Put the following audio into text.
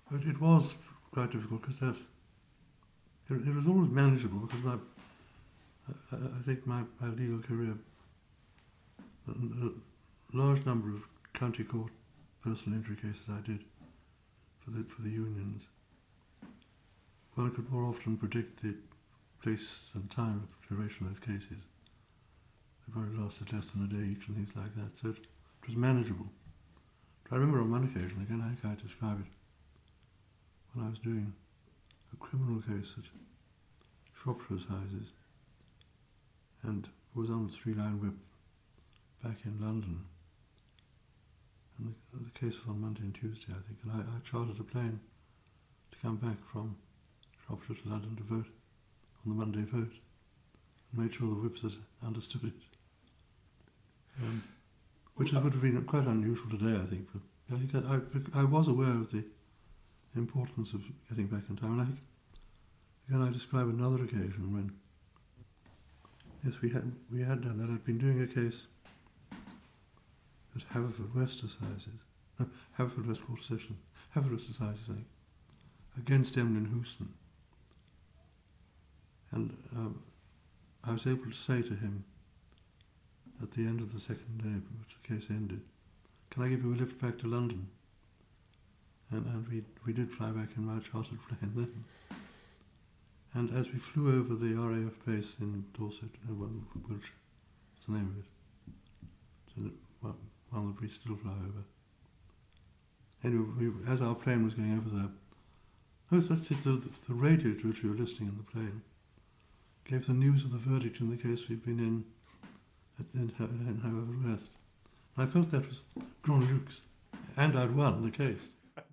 But it was quite difficult because it was always manageable because I think my legal career, a large number of county court personal injury cases I did for the unions. One could more often predict the place and time of duration of those cases. They probably lasted less than a day each and things like that. So it was manageable. But I remember on one occasion, again I can't describe it, when I was doing a criminal case at Shropshire Assizes and was on the three-line whip back in London. And the case was on Monday and Tuesday, I think, and I chartered a plane to come back from Shropshire to London to vote on the Monday vote, and made sure the whips had understood it. Which would have been quite unusual today, I think. But I think I was aware of the importance of getting back in time. And I think, again, I describe another occasion when, yes, we had done that. I'd been doing a case at Haverfordwest Assizes, Haverfordwest Court Session, Haverfordwest Assizes, I think, against Emlyn Houston. And I was able to say to him at the end of the second day, which the case ended, can I give you a lift back to London? And we did fly back in my chartered plane then. And as we flew over the RAF base in Dorset, Wiltshire, what's the name of it? So one that we still fly over. Anyway, as our plane was going over there, the radio to which we were listening in the plane gave the news of the verdict in the case we'd been in Haverfordwest. I felt that was Grand Lux, and I'd won the case.